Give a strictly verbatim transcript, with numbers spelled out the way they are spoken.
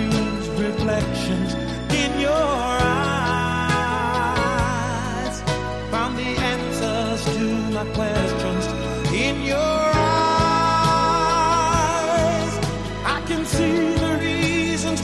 dreams, reflections in your eyes. Found the answers to my questions in your